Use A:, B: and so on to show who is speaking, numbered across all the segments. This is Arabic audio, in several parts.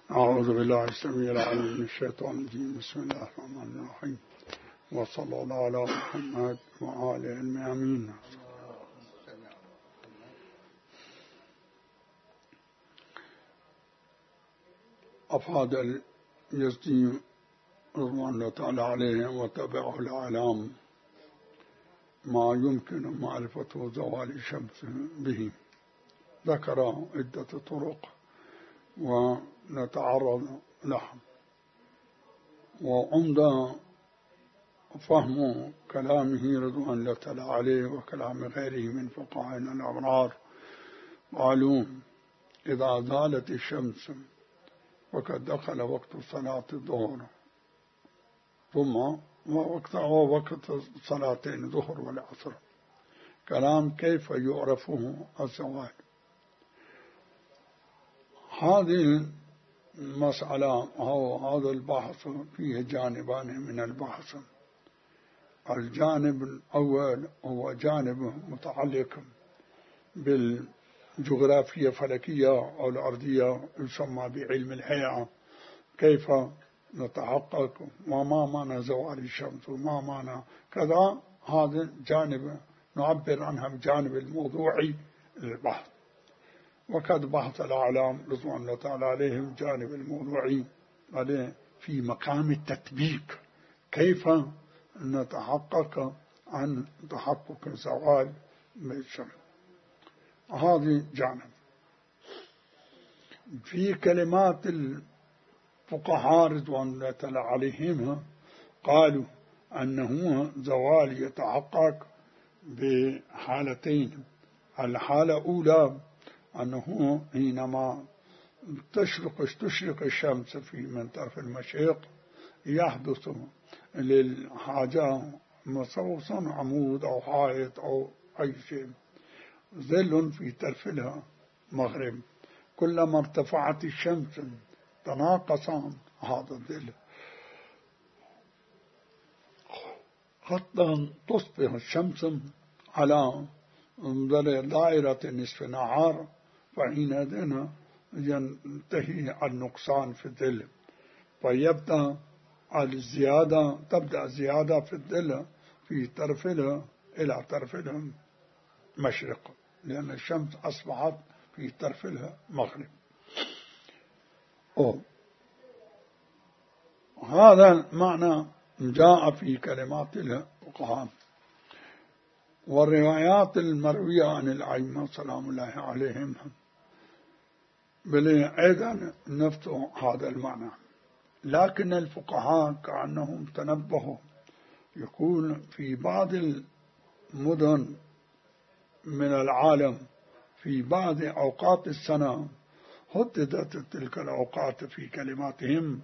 A: أعوذ بالله السميع العليم من الشيطان الرجيم. بسم الله الرحمن الرحيم، وصلى الله على محمد وآله المؤمنين. أفاد اليزدي رضوان الله تعالى عليه وتبعه الأعلام ما يمكن معرفة زوال الشمس به. ذكر عدة طرق ونتعرض لها، وعند فهم كلامه رضوان الله تعالى عليه وكلام غيره من فقهاءنا الأبرار قالوا: إذا زالت الشمس وقد دخل وقت صلاة الظهر ثم وقت صلاتين الظهر والعصر، كلام كيف يعرفه الزوال؟ هذه المسألة أو هذا البحث فيه جانبان من البحث. الجانب الأول هو جانب متعلق بالجغرافية الفلكية أو الأرضية، يسمى بعلم الهيئة، كيف نتحقق وما معنى زوال الشمس وما معنى كذا. هذا جانب نعبر عنها بجانب الموضوعي للبحث. وقد بحث الأعلام رضوان الله تعالى عليهم جانب الموضوعي عليه في مقام التطبيق، كيف نتحقق عن تحقق زوال الشمس. هذه جانب. في كلمات الفقهاء رضوان الله تعالى عليهم قالوا أنه زوال يتحقق بحالتين. الحالة الأولى أنه حينما تشرق الشمس من طرف المشرق يحدث للحاجة مصوصا عمود أو حائط أو أي شيء، ظل في طرفها مغرب. كلما ارتفعت الشمس تناقص هذا الظل حتى تصبح الشمس على دائرة نصف نهار، فحينئذ ينتهي النقصان في الظل، فيبدأ الزيادة، تبدأ زيادة في الظل في طرفها إلى طرف المشرق، لأن الشمس أصبحت في طرفها مغرب. هذا معنى جاء في كلمات الفقهاء. والروايات المروية عن الأئمة سلام الله عليهم بل أيضا نفس هذا المعنى، لكن الفقهاء كأنهم تنبهوا. يقول في بعض المدن من العالم في بعض أوقات السنة حددت تلك الأوقات في كلماتهم.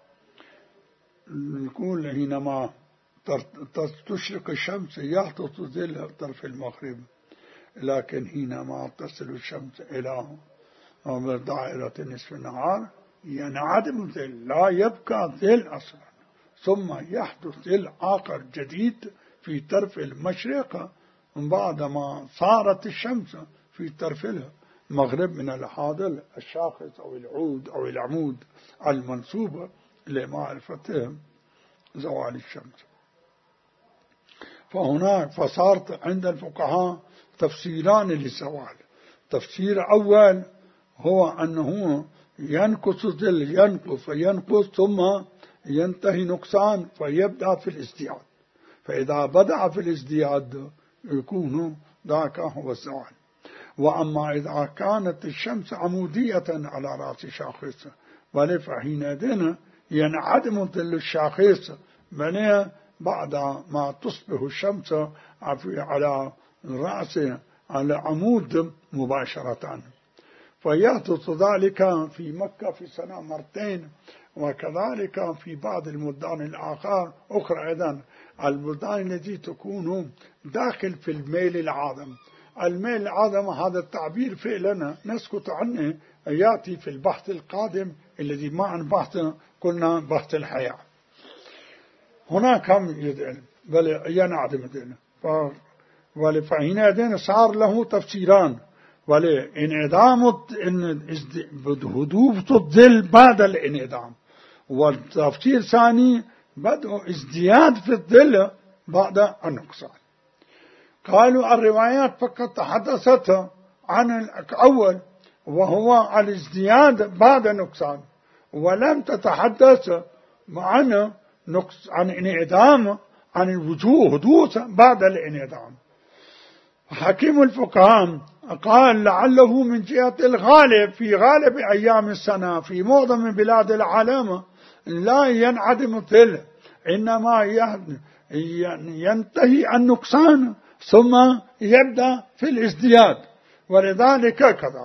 A: يقول حينما تشرق الشمس يحدث ظل طرف المغرب، لكن حينما تصل الشمس إلى دائرة نصف النهار ينعدم ظل، لا يبقى ظل أصلا، ثم يحدث ظل آخر جديد في طرف المشرق بعدما صارت الشمس في طرف المغرب من هذا الشاخص أو العود أو العمود المنسوب لمعرفة زوال الشمس. فهناك فصارت عند الفقهاء تفسيران للزوال. تفسير أول هو أنه ينقص الظل، ينقص وينقص ثم ينتهي نقصان فيبدأ في الازدياد، فإذا بدأ في الازدياد يكون ذاك هو الزوال. وأما إذا كانت الشمس عمودية على رأس شاخص بل فحينئذ ينعدم ظل الشاخص بل بعد ما تصبح الشمس على رأس على عمود مباشرة. فيحدث ذلك في مكة في سنة مرتين، وكذلك في بعض المدن الآخر أخرى. أيضا البلدان التي تكون داخل في الميل العظم. الميل العظم هذا التعبير فعلا نسكت عنه، يأتي في البحث القادم الذي معنا بحث قلنا بحث الحياة. هناك هم يدعم بل ينعدم ذلك، فحينئذ صار له تفسيران. والانعدام هدوء الظل بعد الانعدام، والتفسير الثاني بدء ازدياد في الظل بعد النقصان. قالوا الروايات فقط تحدثت عن الأول وهو الازدياد بعد النقصان، ولم تتحدث عن انعدام، عن الوجوه حدوث بعد الانعدام. حكيم الفقهاء قال لعله من جهة الغالب في غالب أيام السنة في معظم بلاد العالم لا ينعدم الظل، إنما ينتهي النقصان ثم يبدأ في الازدياد، ولذلك كذا.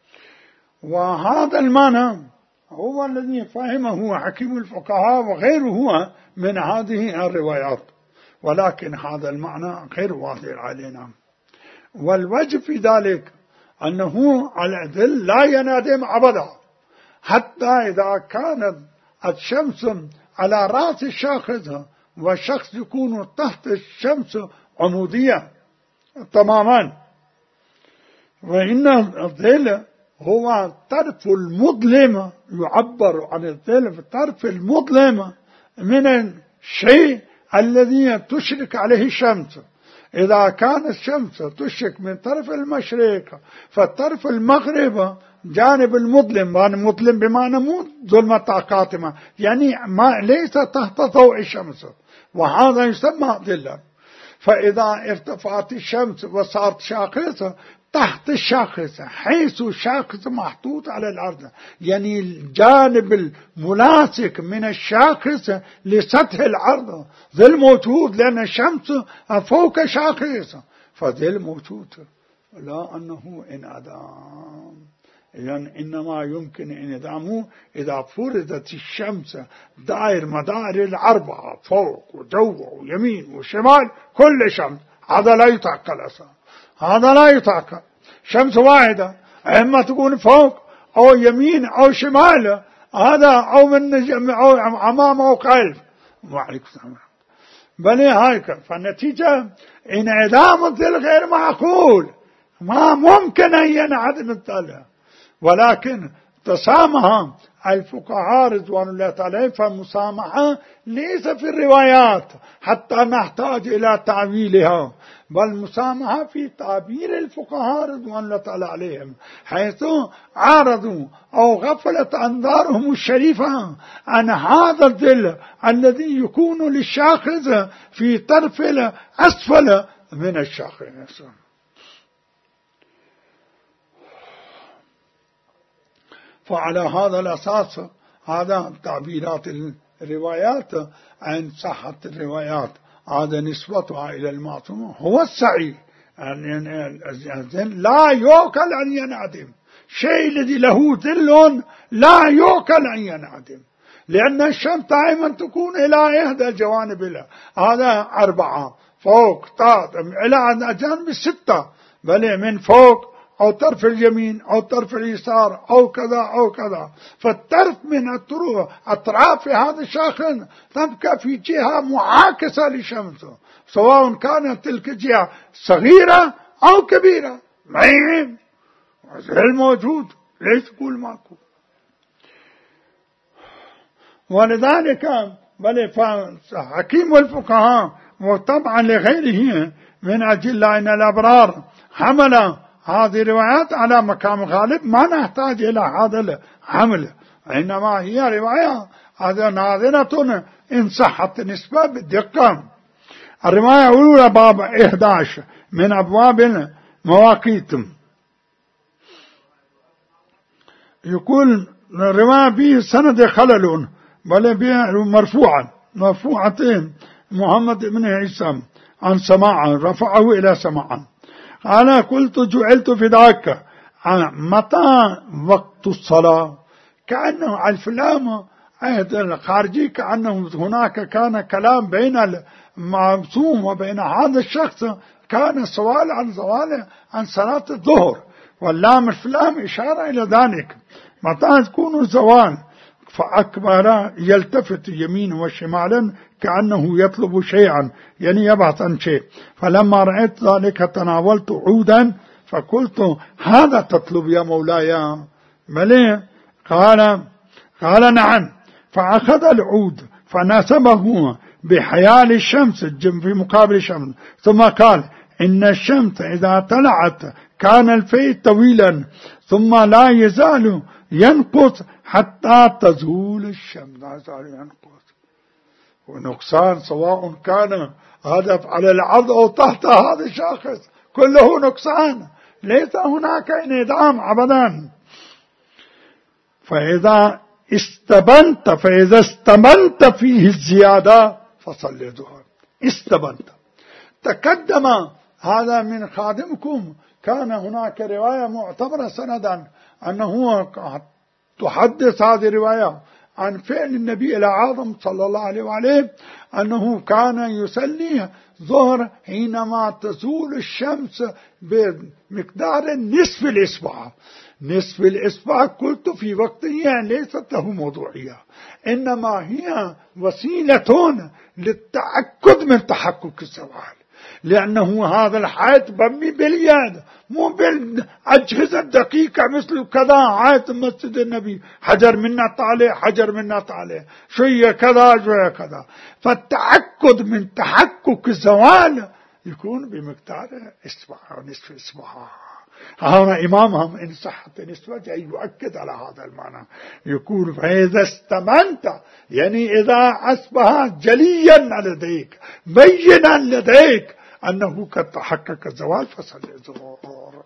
A: وهذا المعنى هو الذي فهمه حكيم الفقهاء وغيره من هذه الروايات، ولكن هذا المعنى غير واضح علينا. والوجه في ذلك أنه الظل لا ينعدم أبدا، حتى إذا كانت الشمس على رأس الشخص والشخص يكون تحت الشمس عمودية تماما. وإن الظل هو الطرف المظلم، يعبر عن الظل في الطرف المظلم من الشيء الذي تشرق عليه الشمس. إذا كانت الشمس تشرق من طرف المشرق فالطرف المغرب جانب المظلم، مظلم بمعنى مو ظلمة قاتمة، يعني ما ليس تحت ضوء الشمس، وهذا يسمى ظلا. فإذا ارتفعت الشمس وصارت شاخصة تحت الشاخصة، حيث الشاخصة محطوط على الأرض، يعني الجانب الملاصق من الشاخصة لسطح الأرض ظل موجود، لأن الشمس فوق شاخصة، فظل موجود، لا أنه انعدام. يعني إنما يمكن انعدامه إذا فرضت الشمس دائر مدار الأربعة، فوق وجوه ويمين وشمال، كل شمس، هذا لا يتعقل أصلا، هذا لا يتعقل. شمس واحدة إما تكون فوق أو يمين أو شمال، هذا أو من أو أمام أو خلف، وعليكم السلام. بل هيك، فالنتيجة انعدام الظل غير معقول، ما ممكن أن ينعدم الظل. ولكن تسامح الفقهاء رضوان الله تعالى، فالمسامحة ليس في الروايات حتى نحتاج إلى تعويلها، بل مسامحة في تعبير الفقهاء رضوان الله تعالى عليهم، حيث عارضوا أو غفلت أنظارهم الشريفة عن هذا الظل الذي يكون للشاخص في طرف الأسفل من الشاخص. فعلى هذا الأساس هذا تعبيرات الروايات عن صحة الروايات، هذا نسبتها إلى المعصوم هو السعي. لا يوكل أن ينعدم شيء الذي له ظل، لا يوكل أن ينعدم، لأن الشمس دائما تكون إلى إحدى الجوانب لها، هذا 4 فوق تحت إلى الجانب 6، بل من فوق أو طرف اليمين أو طرف اليسار أو كذا أو كذا. فالطرف من أطراف هذا الشاخص تبقى في جهة معاكسة للشمس، سواء كانت تلك الجهة صغيرة أو كبيرة، معين الموجود ليس كل ماكو. ولذلك بل حكيم الفقهاء وطبعا لغيره من أجل أن الأبرار حمل هذه الروايات على مقام غالب، ما نحتاج إلى هذا الحمل، إنما هي رواية هذا ناظرة إن صحت النسبة بالدقة. الرواية الأولى باب 11 من أبواب المواقيت، يقول الرواية به سند خلل، بل به مرفوعتين محمد بن عيسى عن سماع رفعه إلى سماع. أنا قلت جعلت في ذاك متى وقت الصلاة، كأنه الفلام عهد الخارجي، كأنه هناك كان كلام بين المعصوم وبين هذا الشخص، كان سؤال عن عن صلاة الظهر، واللام الفلام إشارة إلى ذلك متى تكون الزوال. فأكبر يلتفت يمين وشمالا كأنه يطلب شيئا، يعني يبحث عن شيء. فلما رأيت ذلك تناولت عودا فقلت هذا تطلب يا مولاي؟ بلى. قال نعم. فأخذ العود فنسبه بحيال الشمس في مقابل الشمس، ثم قال إن الشمس إذا طلعت كان الفيء طويلا ثم لا يزال ينقص حتى تزول الشمس. لا يزال ينقص، ونقصان سواء كان هدف على العرض أو تحت هذا الشاخص كله نقصان، ليس هناك انعدام أبدا. فإذا استبنت فيه الزيادة فصل ظهر. استبنت تقدم هذا من خادمكم، كان هناك رواية معتبرة سندا أنه تحدث هذه الرواية عن فعل النبي الأعظم صلى الله عليه وآله أنه كان يصلي ظهر حينما تزول الشمس بمقدار نصف الإصبع. نصف الإصبع قلت في وقتها ليست له موضوعية، إنما هي وسيلة للتأكد من تحقق الزوال، لأنه هذا الحائط مبني باليد مو بالأجهزة الدقيقة مثل كذا حائط مسجد النبي، حجر منا طالع حجر منا طالع، شوية كذا شوية كذا. فالتأكد من تحقق الزوال يكون بمقدار إصبع أو نصف إصبع. هنا إمامهم إن صحت النسبة يؤكد على هذا المعنى، يقول فإذا استمنت يعني إذا أصبح جليا لديك بينا لديك أنه قد تحقق الزوال فصل الظهر.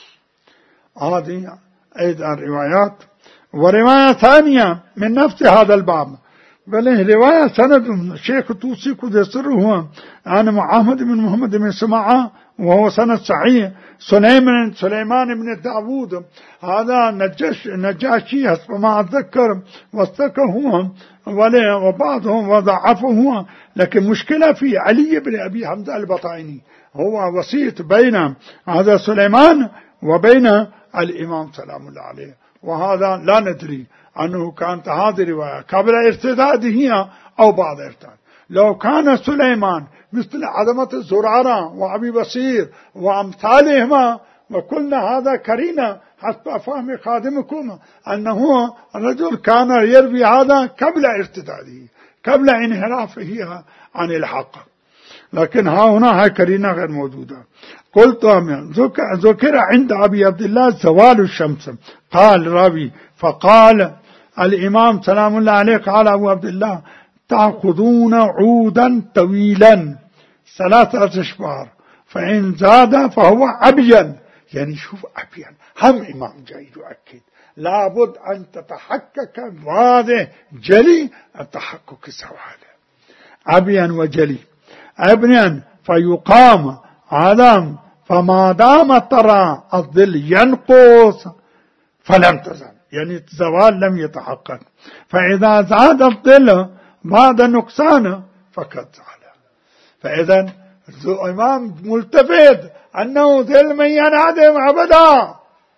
A: هذه أيضا روايات. ورواية ثانية من نفس هذا الباب، بل رواية سند الشيخ الطوسي قد يسره عن محمد بن محمد بن سماعة وهو سند صحيح. سليمان بن داود هذا نجاشي حسب ما أتذكر واستكه وبعضهم وضعفه، لكن مشكلة في علي بن أبي حمزة البطائني، هو وسيط بين هذا سليمان وبين الإمام سلام الله عليه، وهذا لا ندري أنه كانت هذه رواية قبل ارتداده أو بعد ارتداد. لو كان سليمان مثل عظمة زرارة وأبي بصير وأمثالهما وقلنا هذا كرينا حسب فهم خادمكم أنه الرجل كان يروي هذا قبل ارتداده قبل انحرافه عن الحق، لكن ها هنا هاي كرينا غير موجودة. قلت ذكر عند أبي عبد الله زوال الشمس. قال راوي فقال الإمام سلام الله عليه قال أبو عبد الله تأخذون عودا طويلا 3 أشبار فإن زاد فهو أبين. يعني شوف أبين، هم إمام جاي يؤكد لابد أن تتحقق واضح جلي التحقق الزوال، أبين وجلي. أبين فيقام عدم، فما دام ترى الظل ينقص فلم تزل، يعني الزوال لم يتحقق. فإذا زاد الظل بعد نقصانه فقد زال. فإذا الإمام ملتفت أنه ظل من ينعدم أبدا.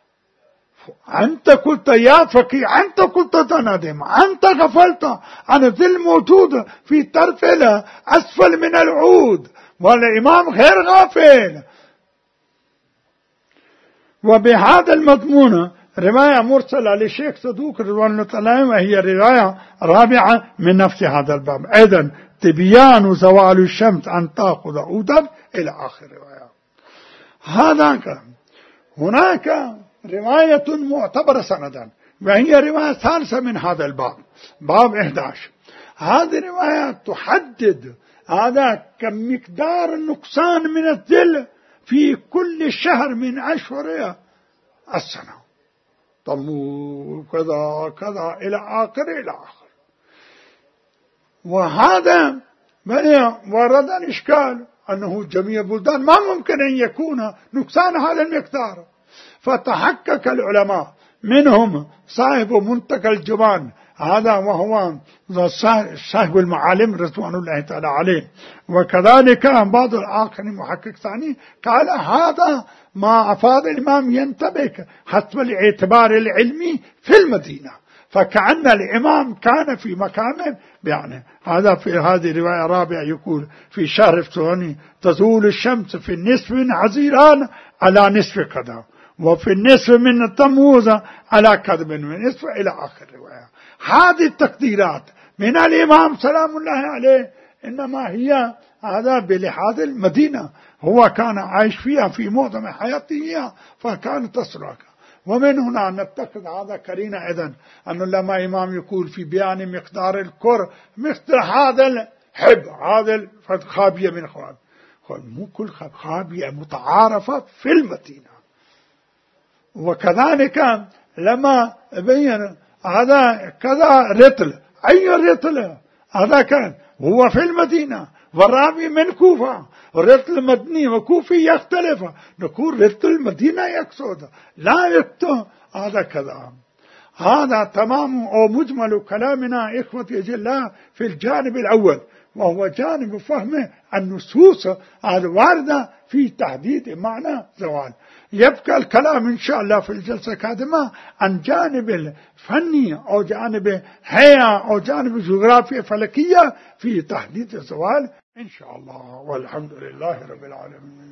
A: أنت قلت يا فقيه، أنت قلت تنعدم، أنت غفلت عن الظل موجود في طرف أسفل من العود، والإمام غير غافل. وبهذا المضمون رواية مرسلة للشيخ صدوق رضوان الله تعالى، وهي رواية رابعة من نفس هذا الباب أيضا، تبيان زوال الشمس أن تأخذ عودا إلى آخر رواية. هناك رواية معتبرة سندا، وهي رواية ثالثة من هذا الباب، باب 11. هذه الرواية تحدد هذا كمقدار النقصان من الظل في كل شهر من أشهر السنة، طموز كذا كذا إلى آخر. وهذا ورد الإشكال أنه جميع البلدان ما ممكن أن يكون نقصان هذا المقدار. فتحقق العلماء منهم صاحب منتقى الجبان هذا وهو صاحب المعالم رضوان الله تعالى عليه، وكذلك بعض الآخرين محقق ثاني قال هذا ما أفاد الإمام ينتبه حسب الاعتبار العلمي في المدينة، فكأن الإمام كان في مكان يعني. هذا في هذه رواية رابعة يقول في شهر الثاني تزول الشمس في النصف من عزيران على نصف كذا، وفي النصف من تموز على كذا من نصف، إلى آخر رواية. هذه التقديرات من الإمام سلام الله عليه إنما هي هذا بلحاظ المدينة، هو كان عايش فيها في معظم حياته فكانت تصلك. ومن هنا نتخذ هذا كرينا إذن أنه لما إمام يقول في بيان مقدار الكر مثل هذا الحب، هذا الخابية من خواب، مو كل خابية متعارفة في المدينة. وكذلك لما بين هذا كذا رتل، أي رتل هذا كان هو في المدينة، والرابي من كوفة، رتل مدني وكوفي يختلف، نقول رتل المدينة يقصد لا يكتب هذا كذا. هذا تمام أو مجمل كلامنا إخوتي جل في الجانب الأول، وهو جانب فهم النصوص الواردة في تحديد معنى زوال. يبقى الكلام إن شاء الله في الجلسة القادمة عن جانب الفني أو جانب هيئة أو جانب جغرافيا فلكية في تحديد الزوال إن شاء الله. والحمد لله رب العالمين.